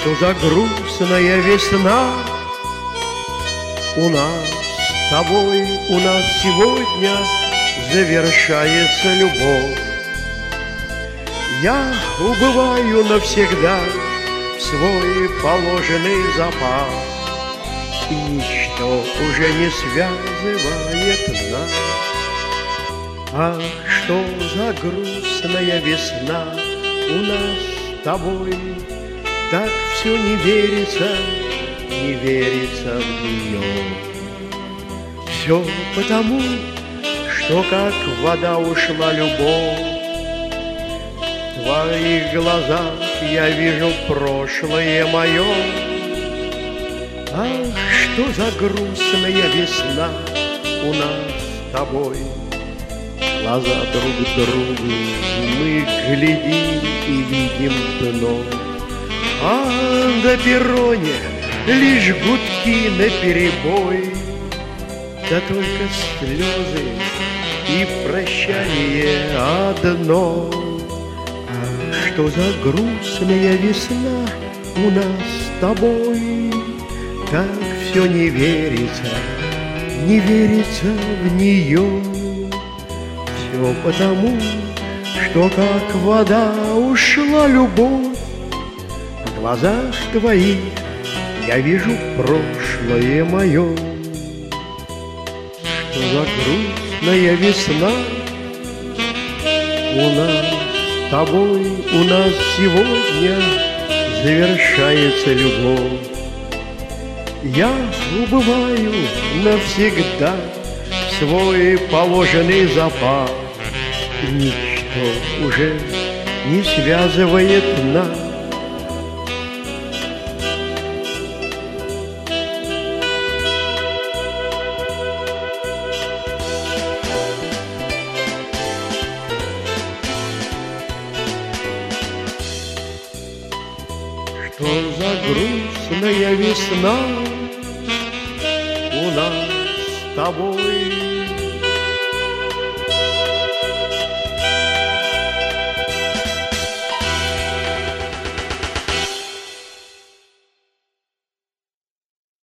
Что за грустная весна у нас с тобой, у нас сегодня завершается любовь. Я убываю навсегда в свой положенный запас, и ничто уже не связывает нас. Ах, что за грустная весна у нас с тобой, так все не верится в нее. Все потому, что как вода ушла любовь. В твоих глазах я вижу прошлое мое. Ах, что за грустная весна у нас с тобой. Глаза друг другу мы глядим и видим дно. А на перроне лишь гудки наперебой, да только слезы и прощание одно. А что за грустная весна у нас с тобой, как все не верится в нее. Все потому, что как вода ушла любовь. В глазах твоих я вижу прошлое мое. Что за грустная весна у нас с тобой, у нас сегодня завершается любовь. Я убываю навсегда в свой положенный запас, и ничто уже не связывает нас. Что за грустная весна у нас с тобой.